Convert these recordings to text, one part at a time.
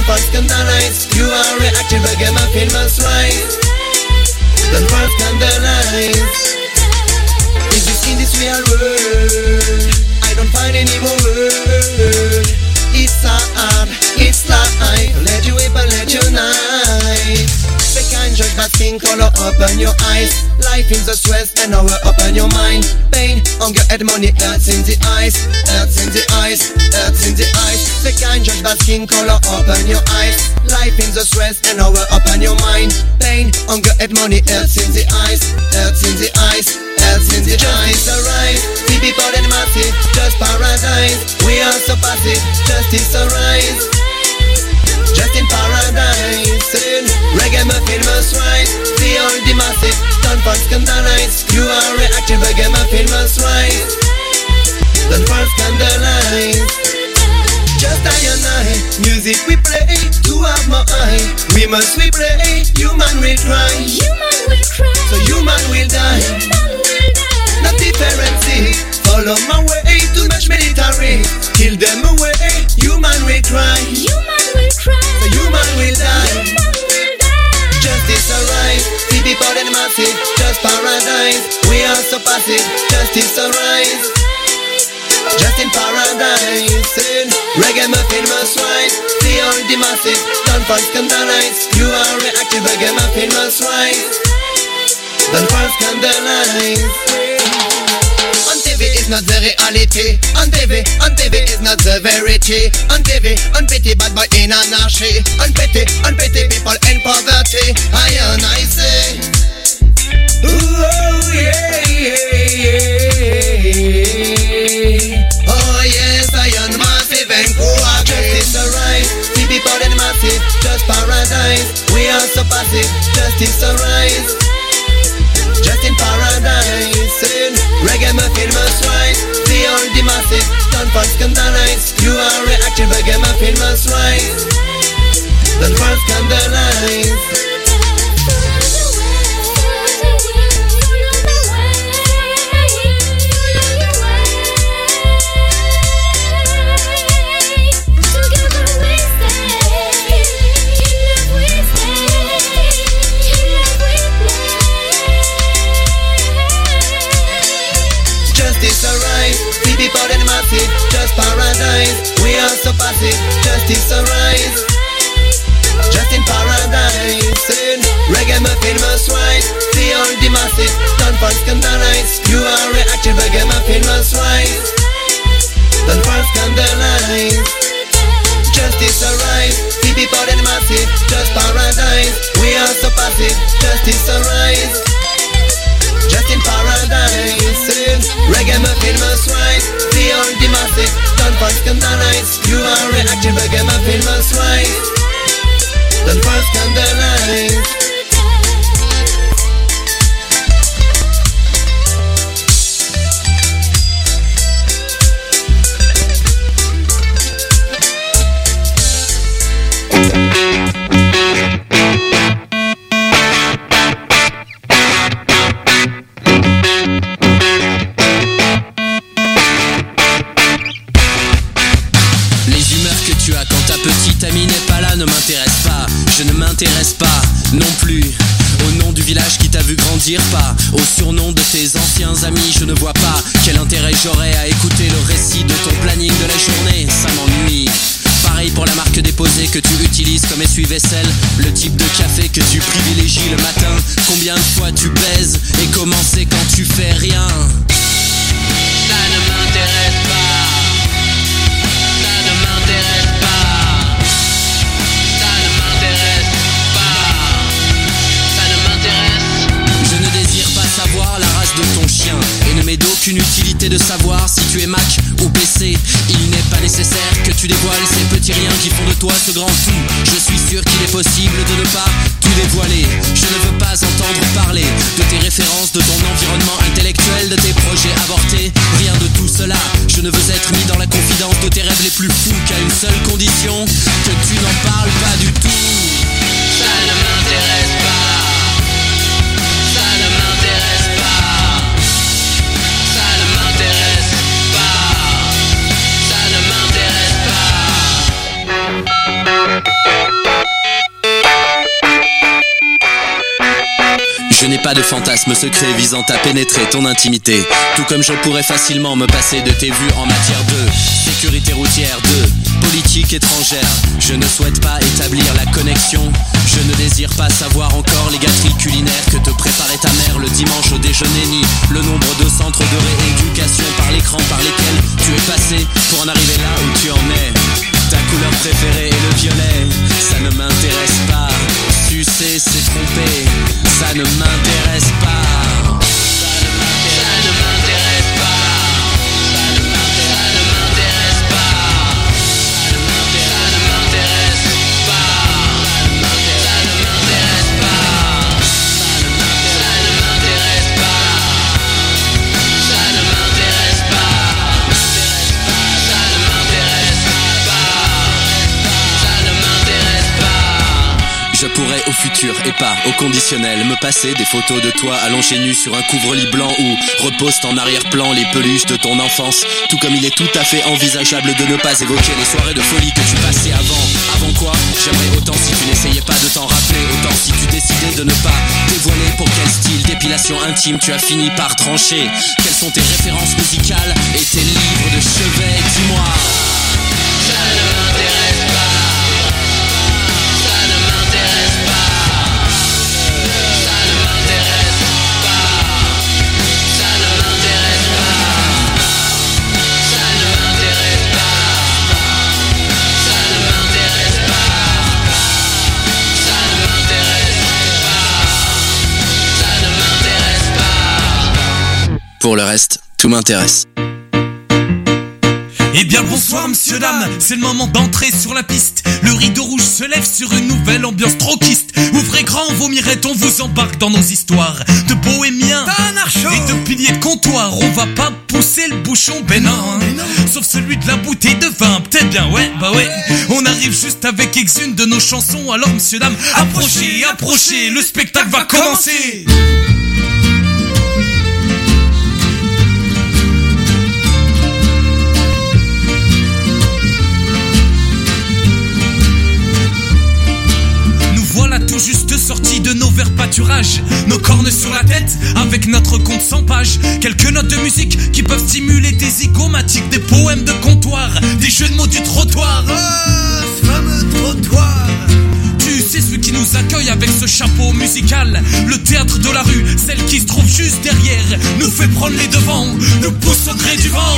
don't fall scandalize. You are reactive, ragamuffin must rise. Don't fall scandalize. In this real world, I don't find any more word. It's hard, it's life. Let you whip and let you knife. They can't judge that skin color, open your eyes. Life in the stress and now open your mind. Pain, hunger and money, hurts in the eyes. Hurts in the eyes, hurts in the eyes. They can't judge that skin color, open your eyes. Life in the stress and now open your mind. Pain, hunger and money, hurts in the eyes. Hurts in the eyes, hurts in the eyes. Alright, see people and massive, just paradise. We are so passive, justice arise. Just in paradise, ragamuffin must rise. See all the massive, don't fall scandalize. You are reactive, ragamuffin must rise. Don't fall scandalize. Just I and I, music we play, to have my eye. We must we play, human will cry. So human will die. Not difference, follow my way, too much military. Kill them away, human will cry. So human will die. Justice arise, see people and massive, just paradise. We are so passive, justice arise. Just in paradise, ragamuffin must rise. See all the massive, don't fall scandalize. You are reactive, ragamuffin must rise. Don't fall scandalize. On TV is not the reality. On TV is not the verity. On TV, on pity bad boy in anarchy. On pity people in poverty. I say, ooh, oh yeah, yeah. Oh yes, I am massive and cool. Justice arise, see people in massive, just paradise. We are so passive, justice arise. Just in paradise, ragamuffin must rise. See all the massive, don't fall scandalize. You are reactive, ragamuffin must rise. Don't fall scandalize. People in massive, just paradise. We are so passive, justice arise. Just in paradise, ragamuffin must rise. See all the massive, don't fall scandalize. You are reactive, ragamuffin must rise. Don't fall scandalize. Justice arise. See people in massive, just paradise. We are so passive, justice arise. Just in paradise, ragamuffin must rise. See all the massive, don't fall scandalize. You are reactive, ragamuffin must rise. Don't fall scandalize. Ne m'intéresse pas, je ne m'intéresse pas non plus au nom du village qui t'a vu grandir, pas au surnom de tes anciens amis. Je ne vois pas quel intérêt j'aurais à écouter le récit de ton planning de la journée, ça m'ennuie. Pareil pour la marque déposée que tu utilises comme essuie-vaisselle, le type de café que tu privilégies le matin, combien de fois tu baises et comment c'est quand tu fais rien. Ça ne m'intéresse pas, ça ne m'intéresse pas. Savoir la race de ton chien et ne m'est d'aucune utilité de savoir si tu es Mac ou PC. Il n'est pas nécessaire que tu dévoiles ces petits riens qui font de toi ce grand tout. Je suis sûr qu'il est possible de ne pas tout dévoiler. Je ne veux pas entendre parler de tes références, de ton environnement intellectuel, de tes projets avortés. Rien de tout cela. Je ne veux être mis dans la confidence de tes rêves les plus fous qu'à une seule condition, que tu n'en parles pas du tout. Ça ne m'intéresse pas. Thank you. pas de fantasme secret visant à pénétrer ton intimité. Tout comme je pourrais facilement me passer de tes vues en matière de sécurité routière, de politique étrangère. Je ne souhaite pas établir la connexion. Je ne désire pas savoir encore les gâteries culinaires que te préparait ta mère le dimanche au déjeuner, ni le nombre de centres de rééducation par l'écran par lesquels tu es passé pour en arriver là où tu en es. Ta couleur préférée est le violet, ça ne m'intéresse pas. Sucer, c'est tromper, ça ne m'intéresse pas. Ça ne m'intéresse pas. Ça ne m'intéresse pas. Ça ne m'intéresse pas. Ça ne m'intéresse pas. Ça ne m'intéresse pas. Ça ne m'intéresse pas. Ça ne m'intéresse pas. Ça ne m'intéresse pas. Je pourrais au futur et pas au conditionnel me passer des photos de toi allongé nu sur un couvre-lit blanc où reposent en arrière-plan les peluches de ton enfance. Tout comme il est tout à fait envisageable de ne pas évoquer les soirées de folie que tu passais avant. Avant quoi? J'aimerais autant si tu n'essayais pas de t'en rappeler, autant si tu décidais de ne pas dévoiler pour quel style d'épilation intime tu as fini par trancher. Quelles sont tes références musicales et tes livres de chevet? Dis-moi. Ça ne m'intéresse pas. Pour le reste, tout m'intéresse. Eh bien bonsoir monsieur dame, c'est le moment d'entrer sur la piste. Le rideau rouge se lève sur une nouvelle ambiance troquiste. Ouvrez grand, vomirait, on vous embarque dans nos histoires de bohémiens et de piliers de comptoir. On va pas pousser le bouchon, ben non, sauf celui de la bouteille de vin, peut-être bien, ouais, bah ouais. On arrive juste avec une de nos chansons, alors monsieur dame, approchez, approchez, le spectacle va commencer. Voilà tout juste sortis de nos verts pâturages, nos cornes sur la tête, avec notre compte 100 pages. Quelques notes de musique qui peuvent stimuler des zygomatiques, des poèmes de comptoir, des jeux de mots du trottoir. Ah, ce fameux trottoir. Tu sais celui qui nous accueille avec ce chapeau musical. Le théâtre de la rue, celle qui se trouve juste derrière, nous fait prendre les devants, nous pousse au gré du vent.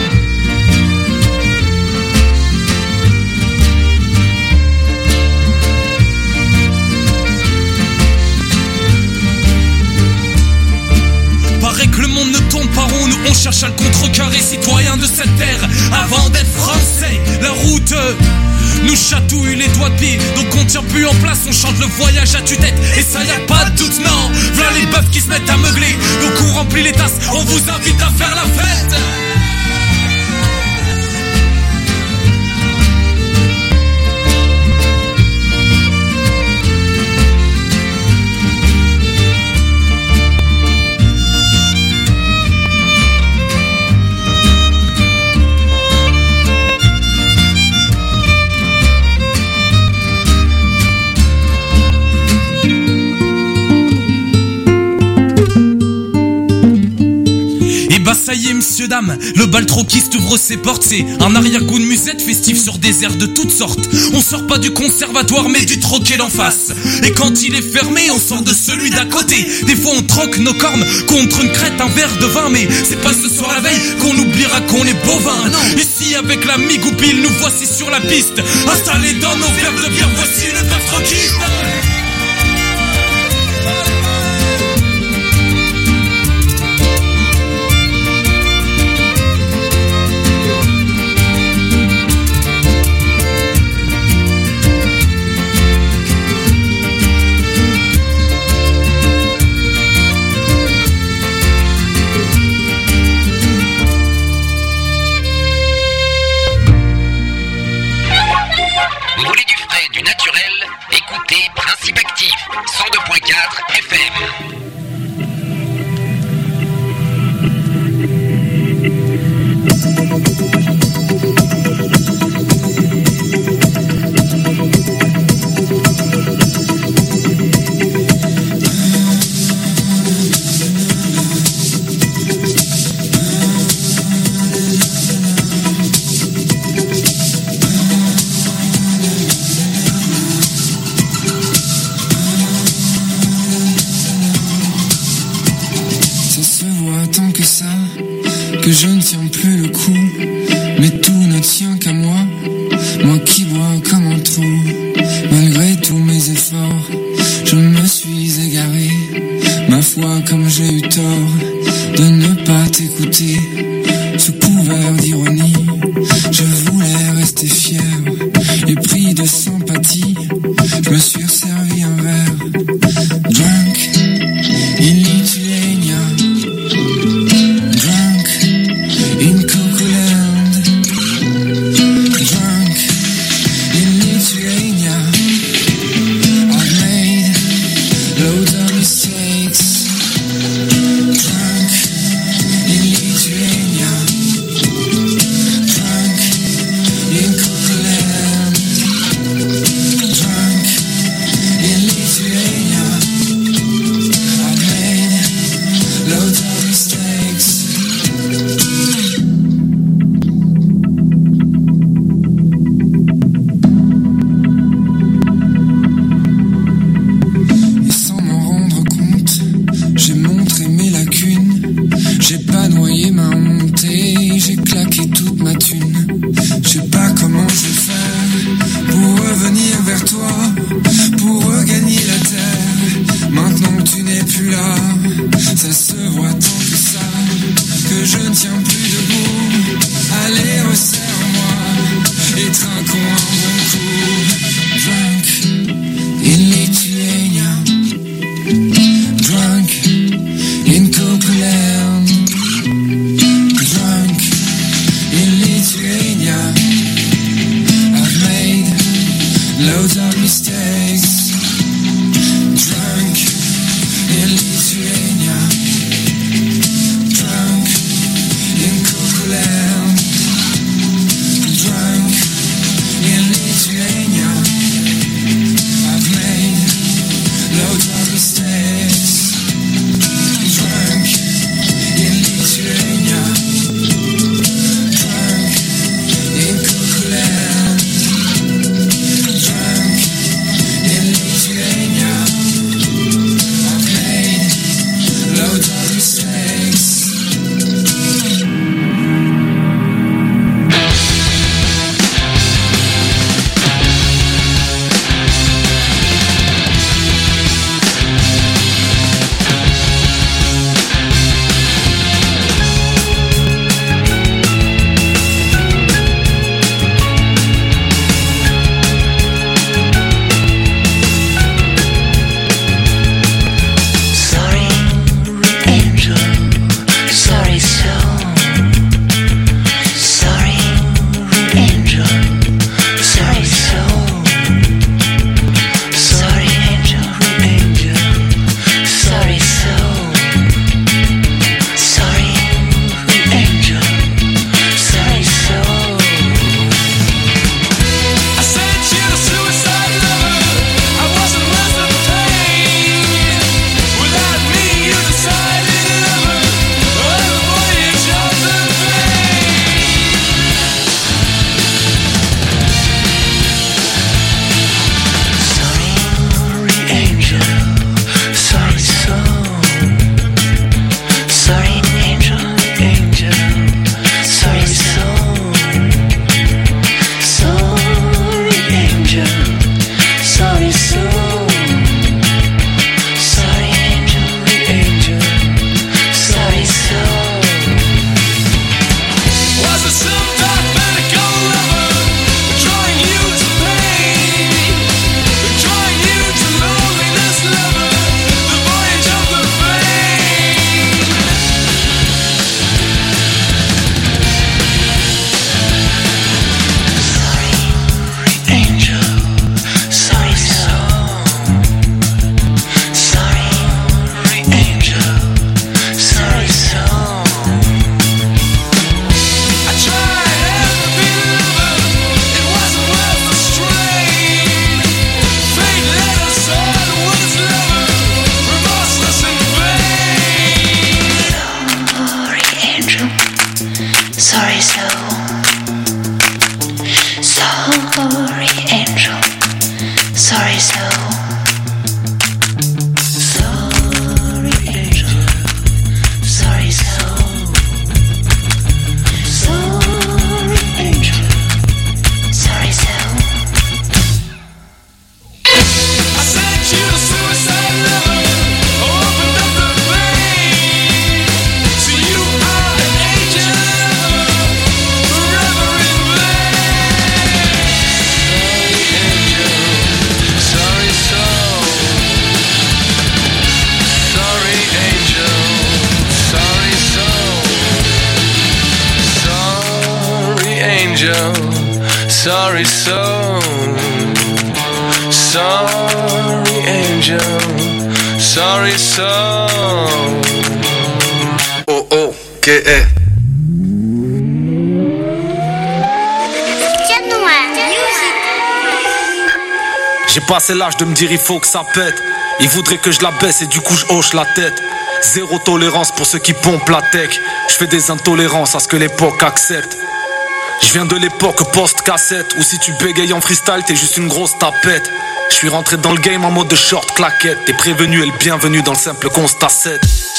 Paraît que le monde ne tourne pas rond, nous on cherche à le contrecarrer. Citoyens de cette terre, avant d'être français, la route nous chatouille les doigts de pied. Donc on tient plus en place, on chante le voyage à tue-tête. Et ça y a pas de doute, non, voilà les bœufs qui se mettent à meugler. Donc on remplit les tasses, on vous invite à faire la fête. Ça y est, monsieur, dame, le bal troquiste ouvre ses portes. C'est un arrière-goût de musette festif sur des airs de toutes sortes. On sort pas du conservatoire mais du troquet d'en face. Et quand il est fermé, on sort de celui d'à côté. Des fois on troque nos cornes contre une crête, un verre de vin. Mais c'est pas ce soir la veille qu'on oubliera qu'on est bovin. Ici avec l'ami Goupil, nous voici sur la piste, installés dans nos verres de bière, voici le bœuf troquiste. Vous voulez du frais, du naturel? Écoutez Principe que je ne tiens plus le coup, mais tout ne tient qu'à moi, moi qui bois comme un trou. Malgré tous mes efforts, je me suis égaré, ma foi comme j'ai eu tort de ne pas t'écouter. Sous couvert d'ironie, je voulais rester fier, et pris de sympathie, je me suis resservi un verre. Drunk in Lithuania, drunk in Cocoland, drunk in Lithuania. I've made loads of mistakes. Drunk in Lithuania, drunk in Cocoland, drunk in Lithuania. I've made loads of mistakes. Et sans m'en rendre compte, j'ai montré mes lacunes. J'ai pas noyé ma montée, j'ai claqué toute ma thune. Je sais pas comment je vais faire pour revenir vers toi, pour regagner la terre. Maintenant que tu n'es plus là, ça se voit tant que ça, que je ne tiens plus debout. Allez, resserre-moi et trinquons un bon coup. Drunk in Lithuania, drunk in Cocoland, drunk in Lithuania. I've made loads of mistakes. Drunk in Lithuania, drunk in Cocoland, drunk in Lithuania. I've made loads of mistakes. Drunk in Lithuania, drunk in Cocoland, drunk in Lithuania. I've made loads of mistakes. Sorry, angel. Sorry, soul. Sorry, angel. Sorry, soul. Sorry, angel. Sorry, soul. Sorry, angel. Sorry, soul. I sent you to suicide lover. I wasn't worth the pain. Without me, you decided lover. Oh, the voyage of the Sorry, angel. Sorry, soul. Sorry, angel. Sorry, soul. Sorry, angel. Sorry, soul. Sorry, angel. Sorry, soul. Was it some dark medical lover drawing you to pain, drawing you to loneliness, lover? The voyage of the vein. Sorry, angel. Sorry, soul. Sorry, angel. Sorry, soul. I tried every lover, it wasn't worth the strain. Fate led us on, was lover, remorseless and vain. Sorry, angel. Sorry, soul. Sorry, angel. Sorry, soul. Sorry, angel. Sorry, soul. angel, sorry soul. Sorry angel, sorry soul. Oh oh, K.E. J'ai passé l'âge de me dire il faut que ça pète. Ils voudraient que je la baisse et du coup je hoche la tête. Zéro tolérance pour ceux qui pompent la tech. Je fais des intolérances à ce que l'époque accepte. Je viens de l'époque post-cassette où si tu bégayes en freestyle t'es juste une grosse tapette. Je suis rentré dans le game en mode de short claquette. T'es prévenu et le bienvenu dans le simple constat 7.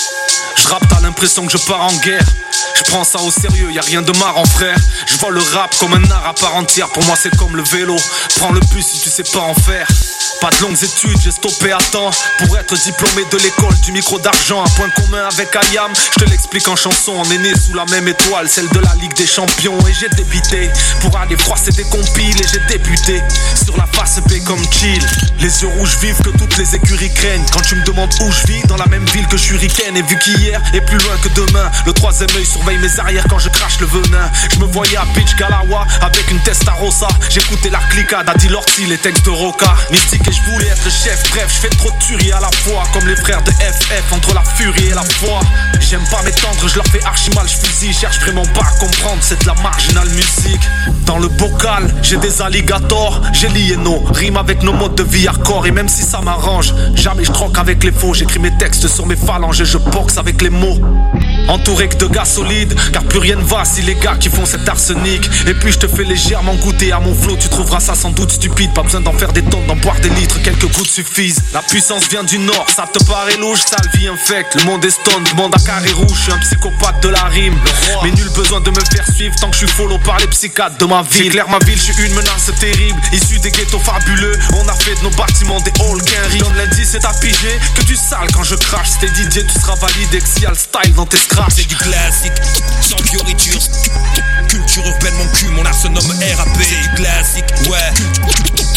Je rappe, t'as l'impression que je pars en guerre. Je prends ça au sérieux, y'a rien de marrant frère. Je vois le rap comme un art à part entière. Pour moi c'est comme le vélo, prends le bus si tu sais pas en faire. Pas de longues études, j'ai stoppé à temps pour être diplômé de l'école du micro d'argent. Un point commun avec Ayam, je te l'explique en chanson. On est né sous la même étoile, celle de la Ligue des Champions. Et j'ai débité pour aller froisser des compiles. Et j'ai débuté sur la face B comme chill. Les yeux rouges vivent que toutes les écuries craignent. Quand tu me demandes où je vis, dans la même ville que Shuriken. Et vu qu'hier est plus loin que demain, le troisième œil surveille mes arrières quand je crache le venin. Je me voyais à Beach Galawa avec une Testarossa. J'écoutais la clica d'Adi Lorty, les textes de Roca. Mystique et je voulais être chef, bref, je fais trop de tueries à la fois. Comme les frères de FF, entre la furie et la foi. J'aime pas m'étendre, je leur fais archi mal, je fusille. Cherche vraiment pas à comprendre, c'est de la marginale musique. Dans le bocal, j'ai des alligators. J'ai lié nos rimes avec nos modes de vie hardcore. Et même si ça m'arrange, jamais je troque avec les faux. J'écris mes textes sur mes phalanges et je boxe avec les mots. Entouré que de gars solides, car plus rien ne va si les gars qui font cet arsenic. Et puis je te fais légèrement goûter à mon flow. Tu trouveras ça sans doute stupide, pas besoin d'en faire des tonnes, d'en boire des litres, quelques gouttes suffisent. La puissance vient du nord, ça te paraît louche, sale vie infecte. Le monde est stone, demande à Carré Rouge. Je suis un psychopathe de la rime, mais nul besoin de me faire suivre tant que je suis follow par les psychiatres de ma ville. J'éclaire ma ville, je suis une menace terrible, issue des ghettos fabuleux. On a fait de nos bâtiments des halls qu'un riz. Donne l'indice, c'est à piger que tu sales quand je crache. Si t'es DJ, tu seras validé que s'il y a le style dans tes scratchs. C'est du classique, sans fioriture. Culture urbaine, mon cul, mon art se nomme RAP. C'est du classique, ouais.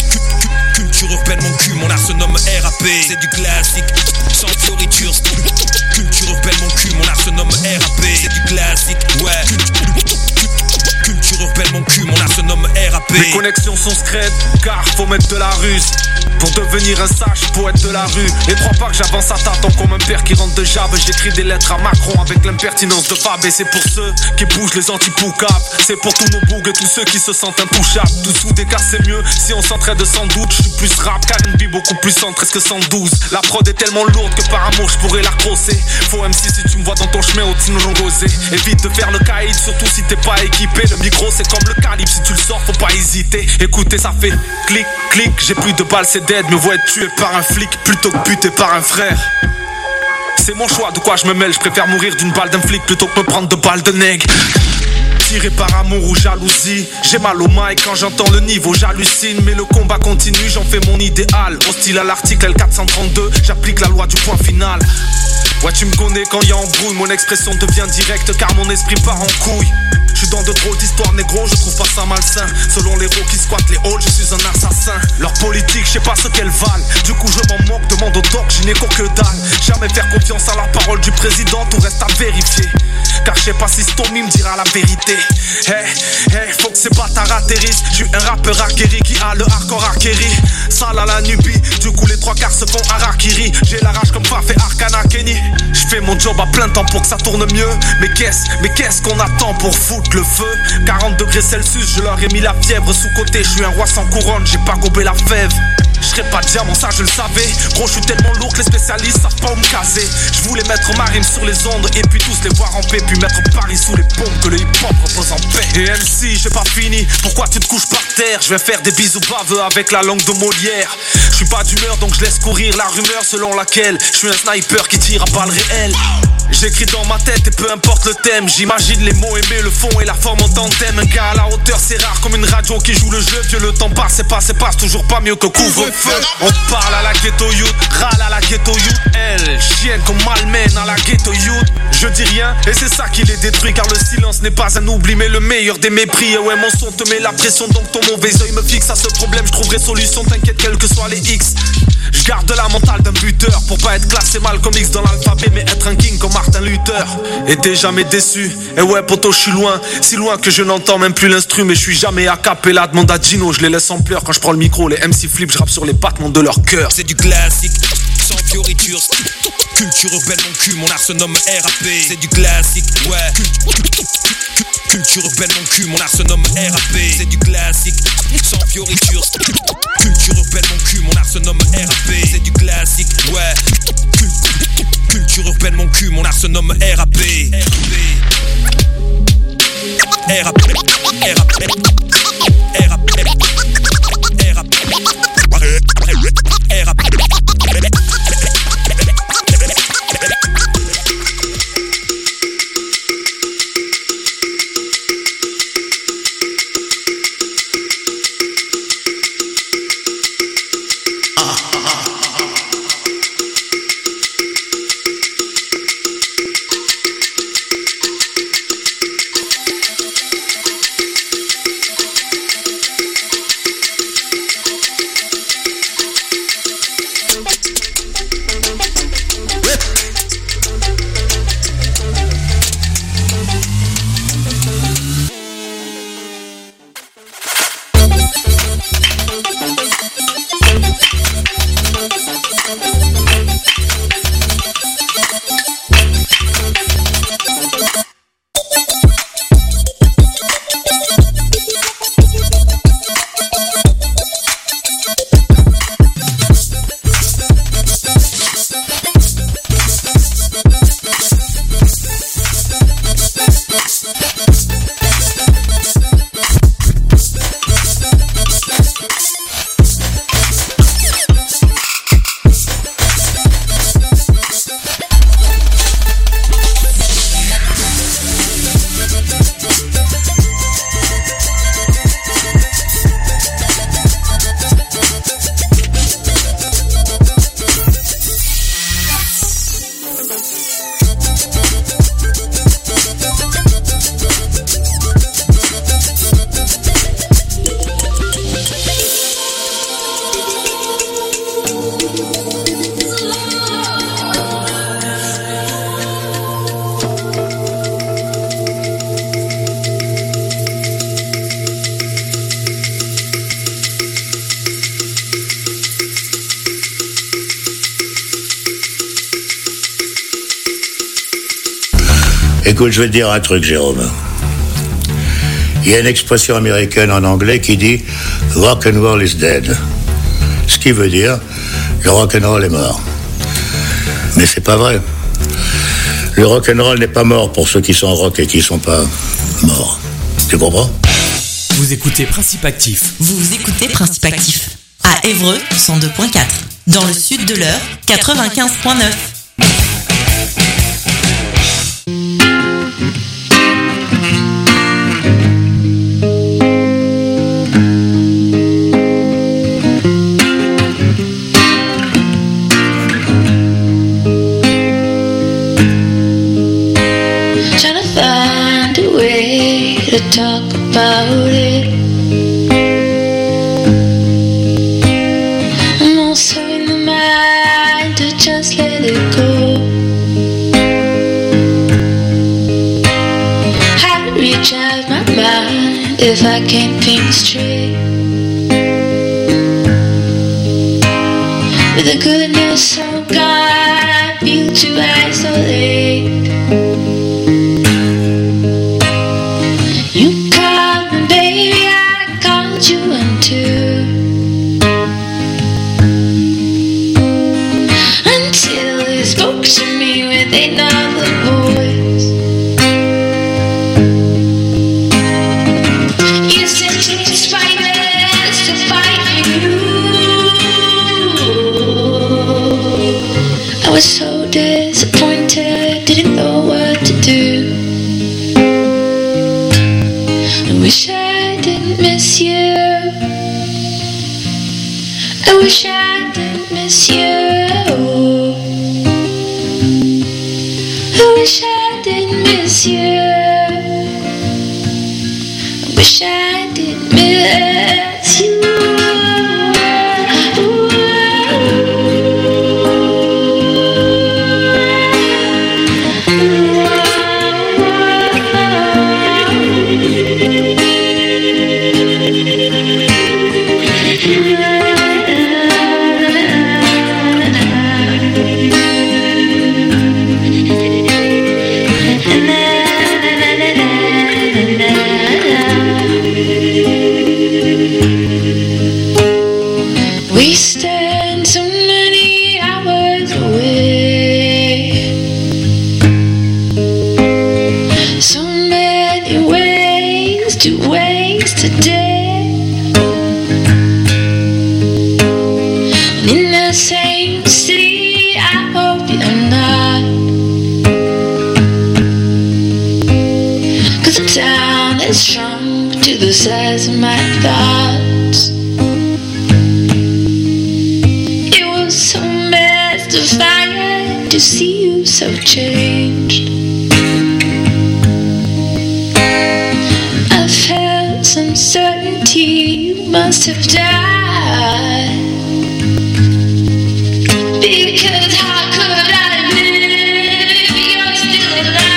Culture urbaine, mon cul, mon art se nomme RAP. C'est du classique, sans fioriture. Culture urbaine, mon cul, mon art se nomme RAP. C'est du classique, ouais. Culture urbaine, mon cul, mon art se nomme RAP. Mes connexions sont scred, car faut mettre de la ruse pour devenir un sage poète de la rue. Et crois pas que j'avance à tâtons comme un père qui rentre de jab. J'écris des lettres à Macron avec l'impertinence de Fab. Et c'est pour ceux qui bougent les anti-poucaves. C'est pour tous nos bougs et tous ceux qui se sentent intouchables. Tous soudés car c'est mieux si on s'entraide sans doute. Je suis plus rap car une vie beaucoup plus centrée que 112. La prod est tellement lourde que par amour je pourrais la crosser. Faut MC si tu me vois dans ton chemin au Tino Rosé. Évite de faire le caïd surtout si t'es pas équipé. Le micro c'est comme le calibre, si tu le sors faut pas hésiter. Écoutez ça fait clic clic. J'ai plus de balles c'est dead. Me vois être tué par un flic plutôt que buté par un frère. C'est mon choix de quoi je me mêle. Je préfère mourir d'une balle d'un flic plutôt que me prendre de balles de nègre. Tiré par amour ou jalousie, j'ai mal au mic quand j'entends le niveau, j'hallucine. Mais le combat continue, j'en fais mon idéal. Hostile à l'article L432, j'applique la loi du point final. Ouais tu me connais quand y'a embrouille, mon expression devient directe car mon esprit part en couille. Je suis dans de drôles d'histoires négro, je trouve pas ça malsain. Selon les héros qui squattent les halls, je suis un assassin. Leur politique, je sais pas ce qu'elles valent. Du coup je m'en moque, demande au doc, j'y n'ai que dalle. Jamais faire confiance à la parole du président, tout reste à vérifier. Car je sais pas si Stomy me dira la vérité. Faut que ces bâtards atterrissent. Je suis un rappeur acquéri qui a le hardcore acquéri. Sale à la Nubie, du coup les trois quarts se font harakiri. J'ai la rage comme Faf et Arcana Kenny. Je fais mon job à plein temps pour que ça tourne mieux. Mais qu'est-ce qu'on attend pour foutre le feu? 40 degrés Celsius, je leur ai mis la fièvre. Sous-côté, je suis un roi sans couronne, j'ai pas gobé la fève. Je serais pas diamant, ça je le savais. Gros, je suis tellement lourd que les spécialistes savent pas où me caser. Je voulais mettre ma rime sur les ondes et puis tous les voir en paix. Puis mettre Paris sous les bombes que le hip-hop repose en paix. Et MC, j'ai pas fini, pourquoi tu te couches par terre? Je vais faire des bisous baveux avec la langue de Molière. Je suis pas d'humeur donc je laisse courir la rumeur selon laquelle je suis un sniper qui tire à balles réelles. J'écris dans ma tête et peu importe le thème. J'imagine les mots aimés, le fond et la forme en tandem. Un gars à la hauteur c'est rare comme une radio qui joue le jeu. Vieux le temps passe et passe toujours pas mieux que couvre-feu. On parle à la ghetto youth, râle à la ghetto youth. Elle, chienne comme malmène à la ghetto youth. Je dis rien et c'est ça qui les détruit. Car le silence n'est pas un oubli mais le meilleur des mépris. Et ouais mon son te met la pression donc ton mauvais oeil me fixe. À ce problème je trouverai solution, t'inquiète quels que soient les X. Je garde la mentale d'un buteur pour pas être classé mal comme X dans l'alphabet, mais être un king comme Martin Luther. Et t'es jamais déçu. Et ouais poto, je suis loin, si loin que je n'entends même plus l'instru, mais je suis jamais a cappella. Demande à Gino, je les laisse en pleurs quand je prends le micro. Les MC flip, je rappe sur les battements de leur cœur. C'est du classique, sans fioritures. Culture urbaine, mon cul, mon art se nomme RAP. C'est du classique, ouais. Culture urbaine, mon cul, mon art se nomme RAP. C'est du classique, sans fioritures. Culture urbaine, mon cul, mon art se nomme RAP. C'est du classique, ouais. Culture urbaine, mon cul, mon art se nomme RAP. RAP, Écoute, je vais te dire un truc, Jérôme. Il y a une expression américaine en anglais qui dit « rock and roll is dead ». Ce qui veut dire « le rock and roll est mort ». Mais c'est pas vrai. Le rock and roll n'est pas mort pour ceux qui sont rock et qui sont pas morts. Tu comprends ? Vous écoutez Principe Actif. Vous écoutez Principe Actif. À Évreux, 102.4. Dans le sud de l'Eure, 95.9. To talk about it. I'm also in the mind to just let it go. How to reach out my mind if I can't think straight. With the goodness of God, I feel to isolate. You into until he spoke to me with another voice. You said it's spineless to fight you. I was so disappointed, didn't know what to do. I wish I didn't miss you. I wish I didn't miss you. I wish I didn't miss you. I wish I didn't miss you. to waste a day. And in the same city, I hope you're not. 'Cause the town has shrunk to the size of my thoughts. It was so mystifying to see you so changed. I felt some certainty you must have died. Because how could I live if you're still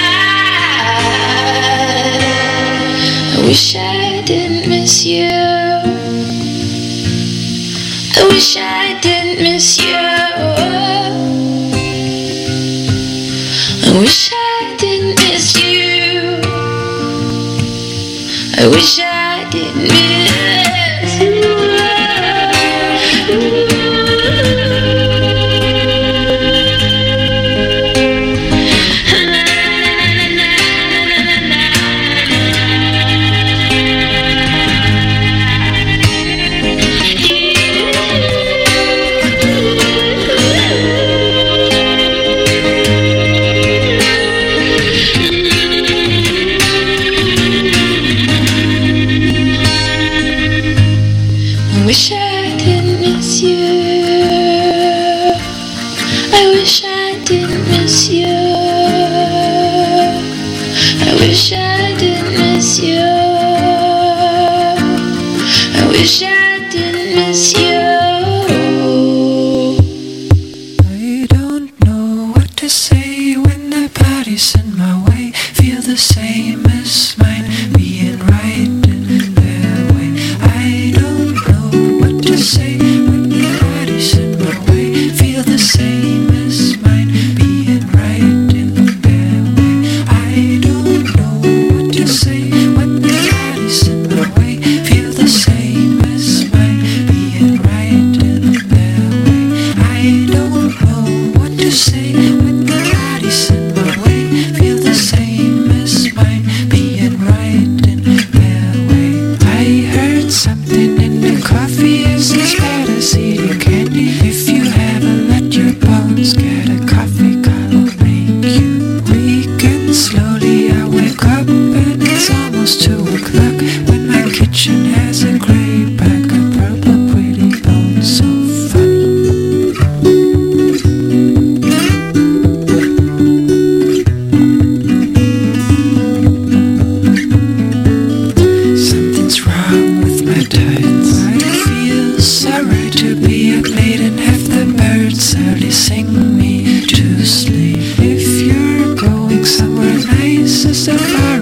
alive? I wish I didn't miss you. I wish I didn't miss you. I wish I didn't miss you. I wish I didn't miss you. I wish I didn't miss you. I wish I didn't miss you. I wish I didn't miss you. I wish I didn't miss you. I don't know what to say when the body's in my way. Feel the same as mine, being right in their way. I don't know what to say when the body's in my way. Feel the same as mine, being right in their way. I don't know what to say when the body's in my way. Feel the same as mine, being right in their way. I don't know what to say when the body's in my way. Feel the same as mine, being right in their way. I heard something in the coffee is as bad as eating candy. If you haven't let your bones get a coffee, color make you weaken slowly. I wake up and it's almost 2 o'clock when my kitchen has a gray bag of purple pretty bones. So fun. Something's wrong with my tights. I feel so right to be up late and have the birds early sing me to sleep. If you're going somewhere nice, is so far